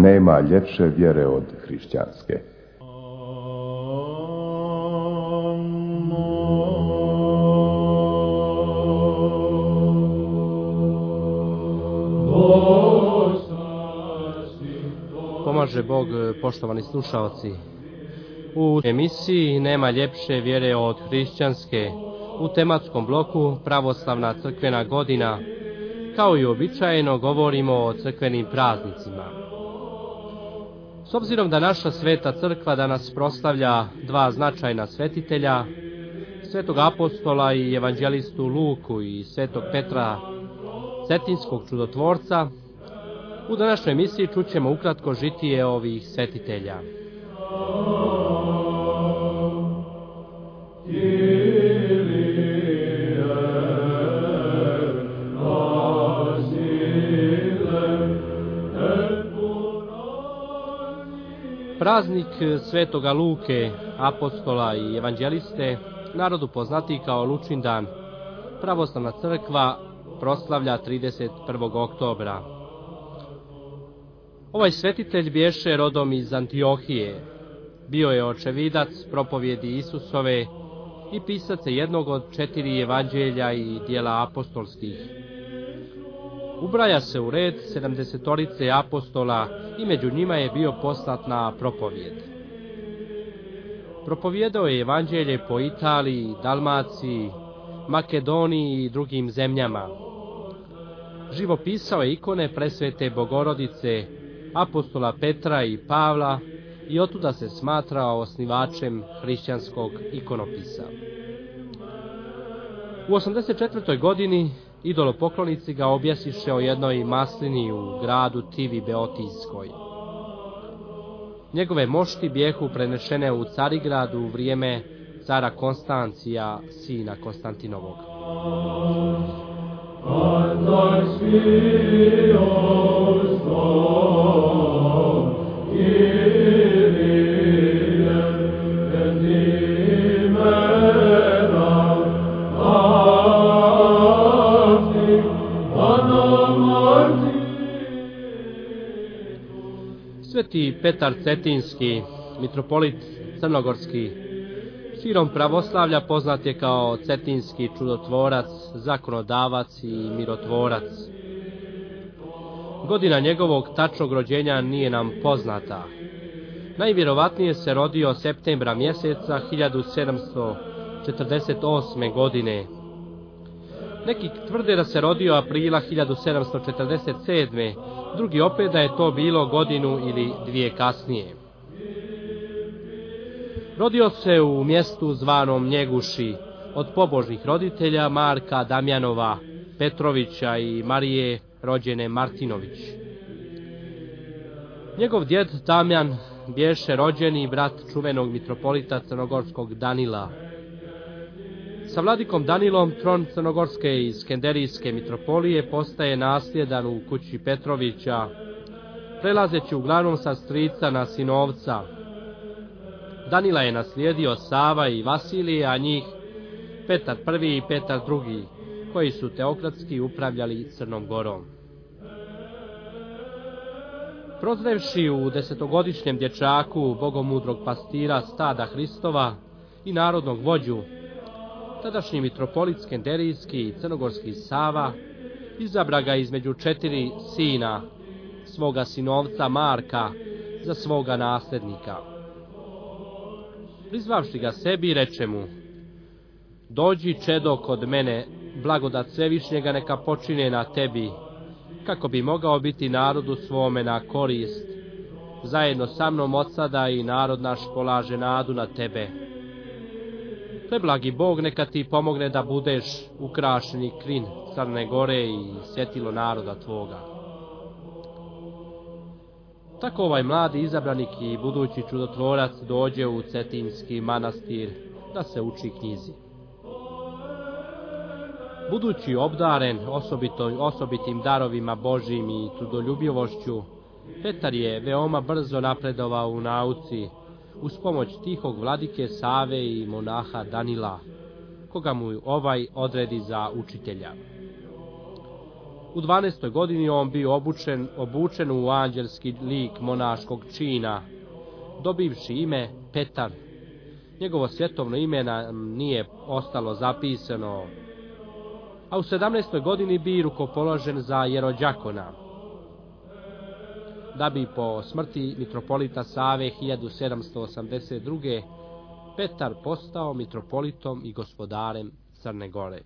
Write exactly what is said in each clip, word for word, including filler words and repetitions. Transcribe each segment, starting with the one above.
nema ljepše vjere od hrišćanske. Pomaže Bog, poštovani slušalci. U emisiji Nema ljepše vjere od hrišćanske, u tematskom bloku Pravoslavna crkvena godina, kao i uobičajeno govorimo o crkvenim praznicima. S obzirom da naša sveta crkva danas proslavlja dva značajna svetitelja, svetog apostola i evanđelistu Luku i svetog Petra, cetinskog čudotvorca, u današnjoj emisiji čućemo ukratko žitije ovih svetitelja. Praznik svetoga Luke, apostola i evanđeliste, narodu poznati kao Lučindan, Pravoslavna crkva proslavlja trideset prvog oktobra. Ovaj svetitelj bješe rodom iz Antiohije. Bio je očevidac propovjedi Isusove i pisac jednog od četiri evanđelja i dijela apostolskih. Ubraja se u red sedamdesetorice apostola i među njima je bio poslat na propovjed. Propovjedao je evanđelje po Italiji, Dalmaciji, Makedoniji i drugim zemljama. Živopisao je ikone presvete Bogorodice, apostola Petra i Pavla i otuda se smatrao osnivačem hrišćanskog ikonopisa. U osamdeset četvrtoj godini idolopoklonici ga objasiše o jednoj maslini u gradu Tivi Beotijskoj. Njegove mošti bijehu prenešene u Carigrad u vrijeme cara Konstancija, sina Konstantinovog. Sveti Petar Cetinski, mitropolit crnogorski, širom pravoslavlja poznat je kao cetinski čudotvorac, zakonodavac i mirotvorac. Godina njegovog tačnog rođenja nije nam poznata. Najvjerovatnije se rodio septembra mjeseca hiljadu sedamsto četrdeset osme. godine. Neki tvrde da se rodio aprila hiljadu sedamsto četrdeset sedme. Drugi opet da je to bilo godinu ili dvije kasnije. Rodio se u mjestu zvanom Njeguši od pobožnih roditelja Marka Damjanova Petrovića i Marije rođene Martinović. Njegov djed Damjan bješe rođeni brat čuvenog mitropolita crnogorskog Danila. Sa vladikom Danilom tron crnogorske i skenderijske mitropolije postaje nasljedan u kući Petrovića, prelazeći uglavnom sa strica na sinovca. Danila je naslijedio Sava i Vasilije, a njih Petar prvi i Petar drugi, koji su teokratski upravljali Crnom Gorom. Prozrevši u desetogodišnjem dječaku bogomudrog pastira stada Hristova i narodnog vođu, tadašnji mitropolit skenderijski i crnogorski Sava izabra ga između četiri sina, svoga sinovca Marka, za svoga nasljednika. Prizvavši ga sebi, reče mu: dođi, čedo, kod mene, blagodat Svevišnjega neka počine na tebi, kako bi mogao biti narodu svome na korist. Zajedno sa mnom od sada i narod naš polaže nadu na tebe. Preblagi Bog neka ti pomogne da budeš ukrašeni krin Crne Gore i svjetilo naroda tvoga. Tako ovaj mladi izabranik i budući čudotvorac dođe u Cetinski manastir da se uči knjizi. Budući obdaren osobito, osobitim darovima Božjim i trudoljubivošću, Petar je veoma brzo napredovao u nauci uz pomoć tihog vladike Save i monaha Danila, koga mu ovaj odredi za učitelja. U dvanaestoj godini on bio obučen, obučen u anđelski lik monaškog čina, dobivši ime Petar. Njegovo svjetovno ime nam nije ostalo zapisano, a u sedamnaestoj godini bi rukopoložen za jerodjakona, da bi po smrti mitropolita Save hiljadu sedamsto osamdeset druge. Petar postao mitropolitom i gospodarem Crne Gore.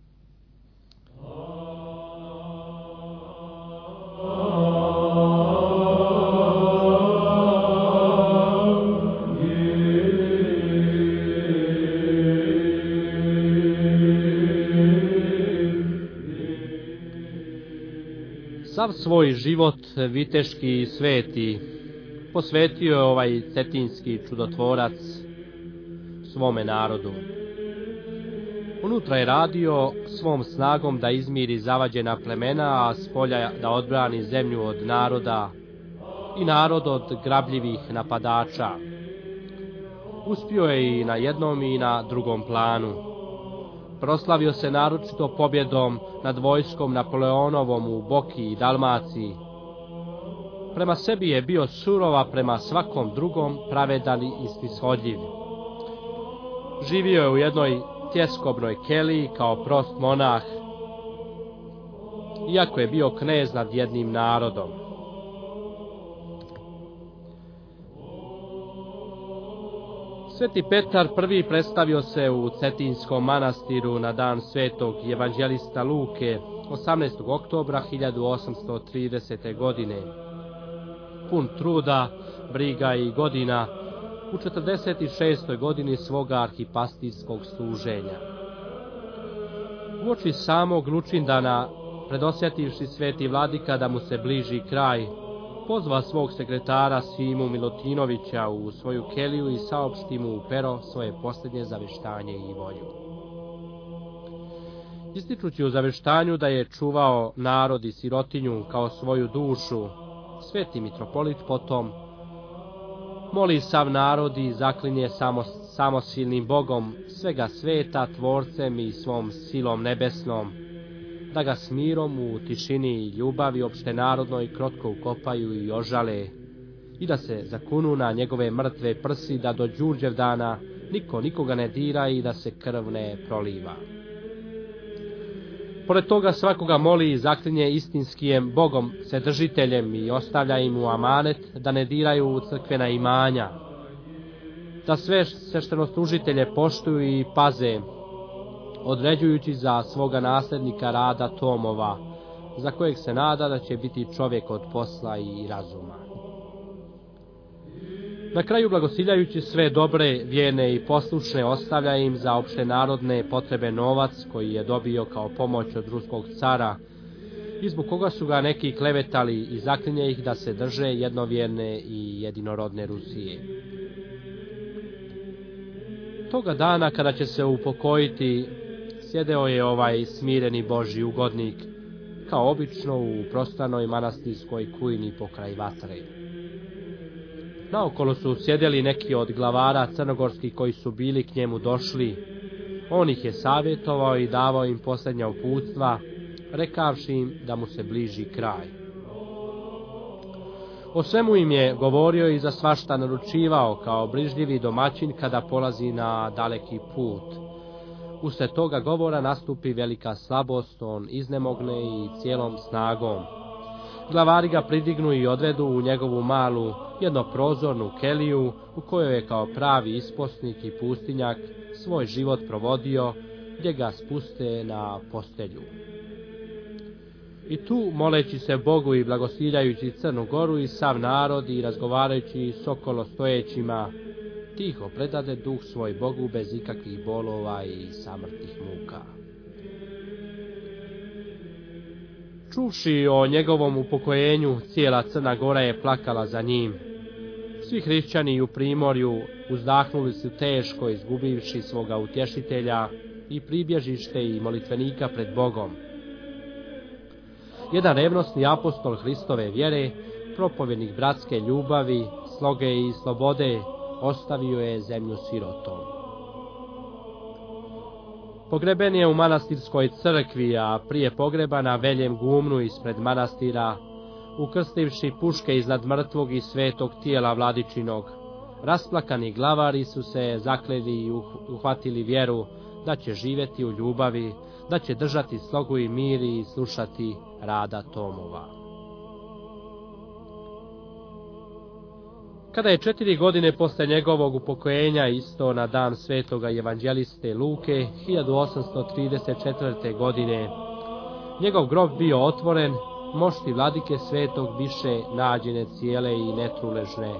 Sav svoj život viteški i sveti posvetio je ovaj cetinski čudotvorac svome narodu. Unutra je radio svom snagom da izmiri zavađena plemena, a spolja da odbrani zemlju od naroda i narod od grabljivih napadača. Uspio je i na jednom i na drugom planu. Proslavio se naročito pobjedom nad vojskom Napoleonovom u Boki i Dalmaciji. Prema sebi je bio surova, prema svakom drugom pravedan i snishodljiv. Živio je u jednoj tjeskobnoj keliji kao prost monah, iako je bio knez nad jednim narodom. Sveti Petar prvi predstavio se u Cetinskom manastiru na dan svetog evanđelista Luke osamnaestog oktobra hiljadu osamsto tridesete. godine. Pun truda, briga i godina, u četrdeset šestoj godini svoga arhipastijskog služenja. Uoči samog Lučindana, predosjetivši sveti vladika da mu se bliži kraj, pozva svog sekretara Simu Milutinovića u svoju keliju i saopšti mu u pero svoje posljednje zaveštanje i volju. Ističući u zaveštanju da je čuvao narod i sirotinju kao svoju dušu, sveti mitropolit potom moli sav narod i zaklinje samo, samosilnim Bogom, svega sveta, tvorcem i svom silom nebesnom, da ga s mirom u tišini i ljubavi opštenarodnoj krotko ukopaju i ožale, i da se zakunu na njegove mrtve prsi, da do Đurđevdana niko nikoga ne dira i da se krv ne proliva. Pored toga svakoga moli i zaklinje istinskijem Bogom Vседržiteljem i ostavlja im u amanet da ne diraju u crkvena imanja, da sve sveštenoslužitelje poštuju i paze, određujući za svoga nasljednika Rada Tomova, za kojeg se nada da će biti čovjek od posla i razuma. Na kraju, blagosiljajući sve dobre, vjerne i poslušne, ostavlja im za opštenarodne potrebe novac koji je dobio kao pomoć od ruskog cara, i zbog koga su ga neki klevetali, i zaklinje ih da se drže jednovjerne i jedinorodne Rusije. Toga dana, kada će se upokojiti, sjedeo je ovaj smireni Božji ugodnik, kao obično u prostranoj manastirskoj kujni pokraj vatre. Naokolo su sjedeli neki od glavara crnogorskih koji su bili k njemu došli. On ih je savjetovao i davao im posljednja uputstva, rekavši im da mu se bliži kraj. O svemu im je govorio i za svašta naručivao kao brižljivi domaćin kada polazi na daleki put. Usred toga govora nastupi velika slabost, on iznemogne i cijelom snagom. Glavari ga pridignu i odvedu u njegovu malu, jednoprozornu keliju, u kojoj je kao pravi isposnik i pustinjak svoj život provodio, gdje ga spuste na postelju. I tu, moleći se Bogu i blagosiljajući Crnu Goru i sav narod i razgovarajući s okolo stojećima, tiho predade duh svoj Bogu bez ikakvih bolova i samrtnih muka. Čuvši o njegovom upokojenju, cijela Crna Gora je plakala za njim. Svi hrišćani u primorju uzdahnuli su teško, izgubivši svoga utješitelja i pribježište i molitvenika pred Bogom. Jedan revnosni apostol Hristove vjere, propovjednik bratske ljubavi, sloge i slobode, ostavio je zemlju sirotom. Pogreben je u manastirskoj crkvi, a prije pogreba na veljem gumnu ispred manastira, ukrstivši puške iznad mrtvog i svetog tijela vladičinog. Rasplakani glavari su se zakleli i uhvatili vjeru da će živjeti u ljubavi, da će držati slogu i mir i slušati rada tomova. Kada je četiri godine posle njegovog upokojenja, isto na dan svetoga evanđeliste Luke, hiljadu osamsto trideset četvrte. godine, njegov grob bio otvoren, mošti vladike svetog biše nađene cijele i netruležne.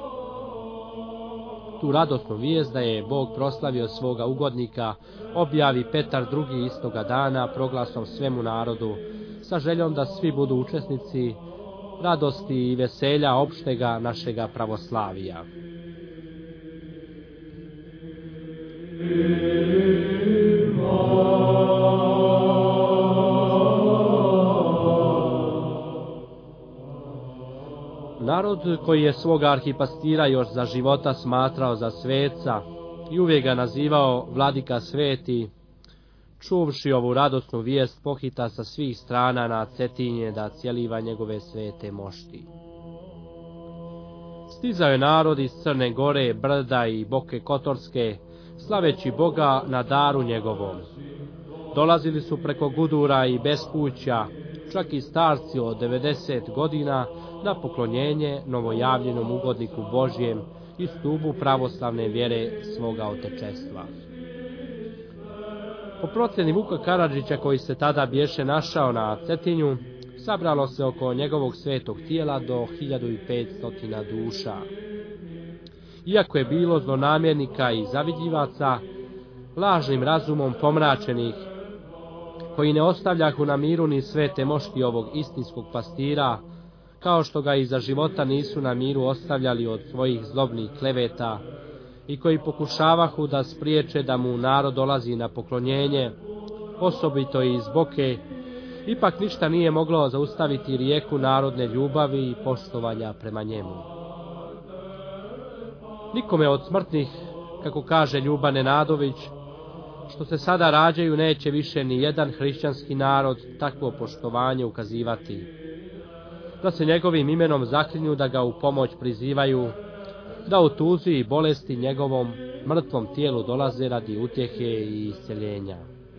Tu radosnu vijest da je Bog proslavio svoga ugodnika objavi Petar drugi istoga dana proglasom svemu narodu, sa željom da svi budu učesnici radosti i veselja opštega našega pravoslavija. Narod koji je svoga arhipastira još za života smatrao za sveca i uvijek ga nazivao vladika sveti, čuvši ovu radosnu vijest pohita sa svih strana na Cetinje da cijeliva njegove svete mošti. Stizao je narod iz Crne Gore, Brda i Boke Kotorske, slaveći Boga na daru njegovom. Dolazili su preko Gudura i Bespuća, čak i starci od devedeset godina, na poklonjenje novojavljenom ugodniku Božjem i stubu pravoslavne vjere svoga otečestva. Po procjeni Vuka Karadžića, koji se tada bješe našao na Cetinju, sabralo se oko njegovog svetog tijela do hiljadu petsto duša. Iako je bilo zlonamjernika i zavidljivaca, lažnim razumom pomračenih, koji ne ostavljahu na miru ni svete mošti ovog istinskog pastira, kao što ga i za života nisu na miru ostavljali od svojih zlobnih kleveta, i koji pokušavahu da spriječe da mu narod dolazi na poklonjenje, osobito i iz Boke, ipak ništa nije moglo zaustaviti rijeku narodne ljubavi i poštovanja prema njemu. Nikome od smrtnih, kako kaže Ljuba Nenadović, što se sada rađaju, neće više ni jedan hrišćanski narod takvo poštovanje ukazivati, da se njegovim imenom zaklinju da ga u pomoć prizivaju, da u tuzi i bolesti njegovom mrtvom tijelu dolaze radi utjehe i isceljenja.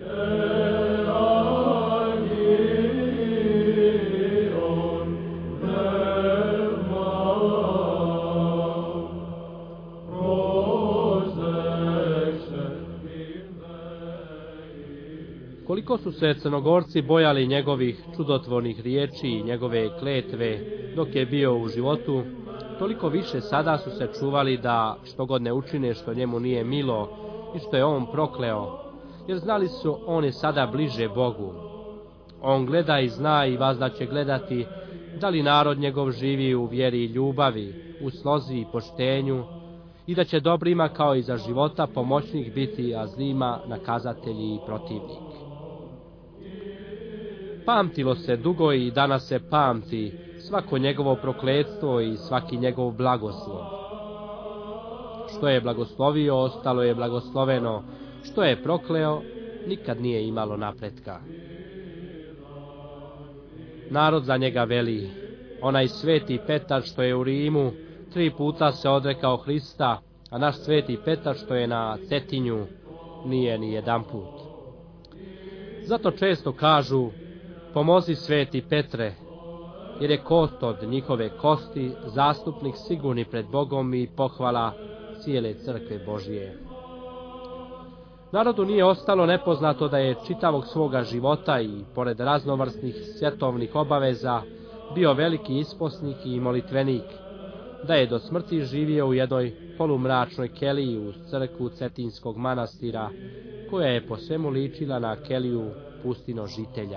Koliko su se Crnogorci bojali njegovih čudotvornih riječi i njegove kletve dok je bio u životu, toliko više sada su se čuvali da što god ne učine što njemu nije milo i što je on prokleo, jer znali su on je sada bliže Bogu. On gleda i zna i vazda će gledati da li narod njegov živi u vjeri i ljubavi, u slozi i poštenju, i da će dobrima kao i za života pomoćnik biti, a zlima nakazatelji i protivnik. Pamtilo se dugo i danas se pamti svako njegovo prokletstvo i svaki njegov blagoslov. Što je blagoslovio, ostalo je blagosloveno, što je prokleo, nikad nije imalo napretka. Narod za njega veli, onaj sveti Petar što je u Rimu, tri puta se odrekao Hrista, a naš sveti Petar što je na Cetinju, nije ni jedan put. Zato često kažu, pomozi sveti Petre, jer je kost od njihove kosti, zastupnik sigurni pred Bogom i pohvala cijele crkve Božije. Narodu nije ostalo nepoznato da je čitavog svoga života i pored raznovrsnih svjetovnih obaveza bio veliki isposnik i molitvenik, da je do smrti živio u jednoj polumračnoj keliji uz crkvu Cetinskog manastira, koja je po svemu ličila na keliju pustinožitelja.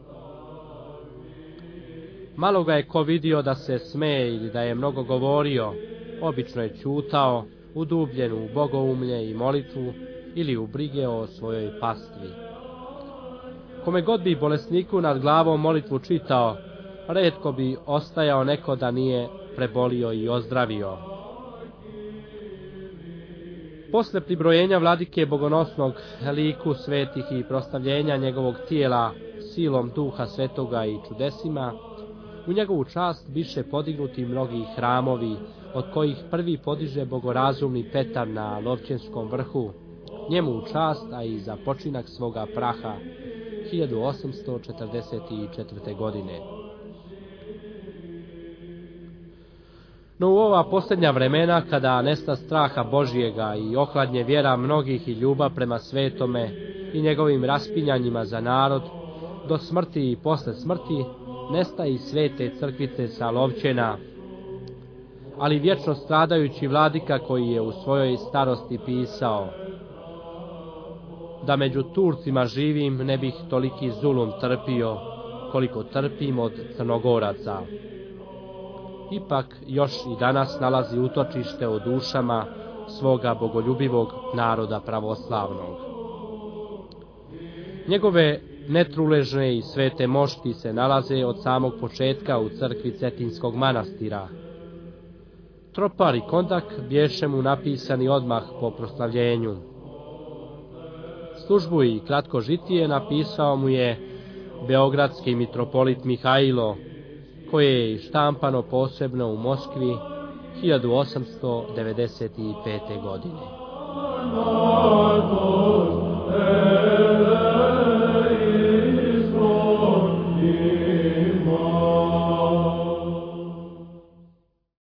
Malo ga je ko vidio da se smeje ili da je mnogo govorio, obično je ćutao, udubljen u bogoumlje i molitvu ili u brige o svojoj pastvi. Kome god bi bolesniku nad glavom molitvu čitao, retko bi ostajao neko da nije prebolio i ozdravio. Posle pribrojenja vladike bogonosnog liku svetih i proslavljenja njegovog tijela silom duha svetoga i čudesima, u njegovu čast biše podignuti mnogi hramovi, od kojih prvi podiže bogorazumni Petar na Lovćenskom vrhu, njemu u čast, a i za počinak svoga praha, hiljadu osamsto četrdeset četvrte. godine. No u ova posljednja vremena, kada nesta straha Božijega i ohladnje vjera mnogih i ljubav prema svetome i njegovim raspinjanjima za narod, do smrti i posle smrti, nesta i svete crkvice sa Lovćena, ali vječno stradajući vladika koji je u svojoj starosti pisao: da među Turcima živim ne bih toliki zulum trpio, koliko trpim od Crnogoraca. Ipak još i danas nalazi utočište u dušama svoga bogoljubivog naroda pravoslavnog. Njegove netruležne i svete mošti se nalaze od samog početka u crkvi Cetinskog manastira. Tropar i kondak bješe mu napisani odmah po proslavljenju. Službu i kratko žitije napisao mu je beogradski mitropolit Mihajlo, koje je štampano posebno u Moskvi hiljadu osamsto devedeset pete. godine.